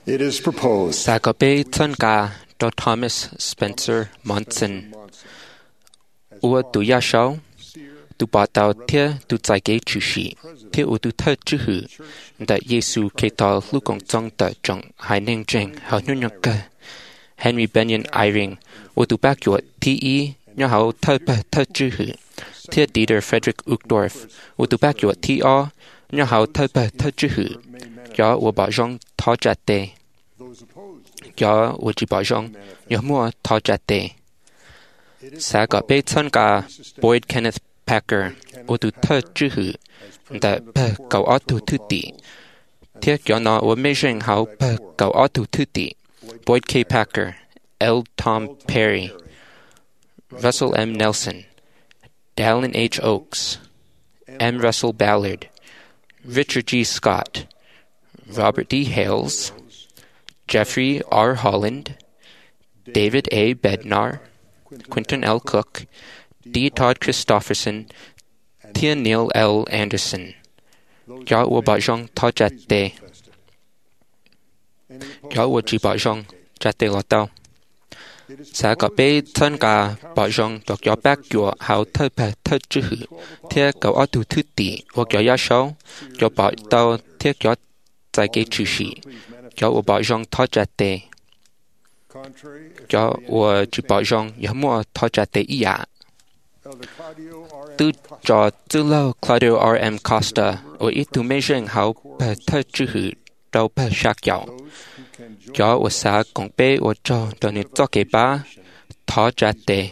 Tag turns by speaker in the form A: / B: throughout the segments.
A: It is proposed
B: Sagabe Tsanga do Thomas Spencer Monson Ua tu ya shao tu ba tao tia tu zai ge chu shi tia u tu thơ chư hử da Yesu ke tao lu kong zong da zhong hai ning jing hao nhu nyok ka Henry Benyon Eyring u tu bak yuat ti i nyo hao thơ pa thơ chư hử tia Dieter Frederick Uchtdorf u tu bak yuat ti o nyo hao thơ pa thơ chư hử yo u ba zhong tho cha te yo u ji ba zhong yo mua tho cha te Sagabe Tsanga Boyd Kenneth Packer u tu thơ chư hử da pa cầu ó tu thư tỷ thiết cho nó u mê rình hao pa cầu ó tu thư tỷ Boyd K. Packer L. Tom Perry Russell M. Nelson Dallin H. Oaks M. Russell Ballard Richard G. Scott Robert D. Hales Jeffrey R. Holland David A. Bednar Quinton L. Cook D. Todd Christofferson Tia Neil L. Anderson Yo Ua Ba Zhong Tho Jat De Yo Ua Ji Ba Zhong Jat De Lo Tao Sa Ga Be Thân Ga Ba Zhong Dok Yo Bak Yo Hao Thơ Pa Thơ Chư Hử Tia Gao O Tu Thư Tỷ Ua Yo Ya Shao Yo Ba Tao Tia Yo Zai Ge Chư Shi Yo Ua Ba Zhong Tho Jat De Yo Ua Ji Ba Zhong Yo Mua Tho Jat De I Ya Tư cho tư lâu Claudio R.M. Costa ở ít tu mê rừng hào bà thơ chư hử đâu bà sạc dạo. Cho ở xa công bê ở cho đồ nít cho kế ba thó trả tê.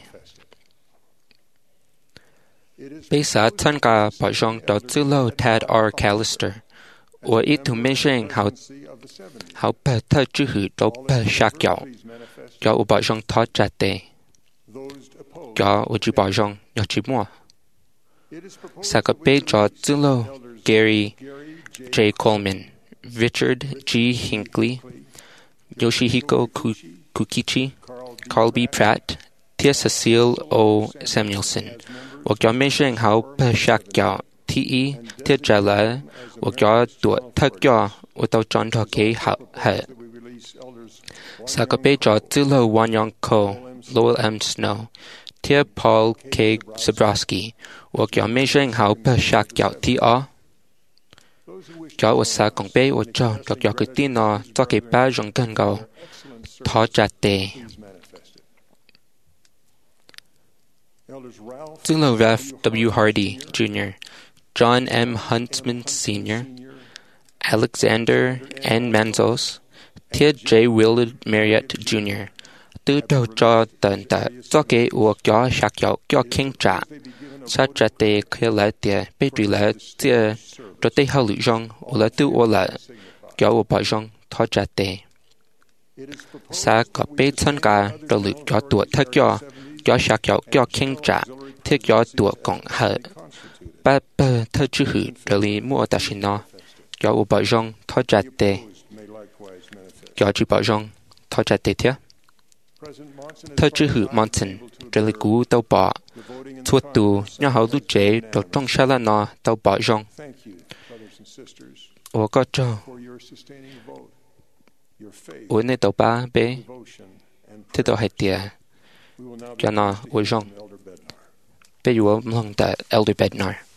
B: Bê xa thân cả bà rong đó tư lâu Tad R. Callister ở ít tu mê rừng hào bà thơ chư hử đâu bà sạc dạo. Cho ở bà rong thó trả tê. Cho ở chư bà rong nhỏ chư mua. Sagabe cho Zulo Gary J. Coleman, Richard G. Hinckley, Yoshihiko Kukichi, Carl B. Pratt, Tia Cecile O. Samuelson, và cho mấy sinh hậu bà sạc cho T.E. Tia Jala, và cho tuổi thất cho và tàu tròn cho kế hậu hệ. Sagabe cho Zulo Wanyong Ko, Lowell M. Snow, Tia Paul K. Zabrowski, và cho mấy sinh hậu bà sạc cho T.O. Cho và xa công bê và cho cái tin nó cho cái ba rộng gần gầu thó trả tê. Tương là Ralph W. Hardy, Jr., John M. Huntsman, Sr., Alexander N. Manzos, Tia J. Willard Marriott, Jr., từ đầu cho tận tạ cho cái và cho sạc cho kinh trả. Sa trả tê khía lại tìa bê trì lại tìa cho tê hào lũ rong và lại tư ô lại cho ô bà rong thó trả tê. Sa có bê thân cả cho lũ cho tùa thất cho sạc cho kinh trả thiết cho tùa cộng hệ. Ba bơ thơ chư hử cho lý mua ta xin nó cho ô bà rong thó trả tê. Cho chư bà rong thó trả tê thiết. Thơ chư hử Monson cho lý cú tàu bỏ Thuột tù nhau hậu lưu chế đột trong xa là nó tàu bỏ rong. Ủa có cho ủa này tàu ba bế thế tàu hãy tìa cho nó ủa rong. Bế dùa mong tại Elder Bednar.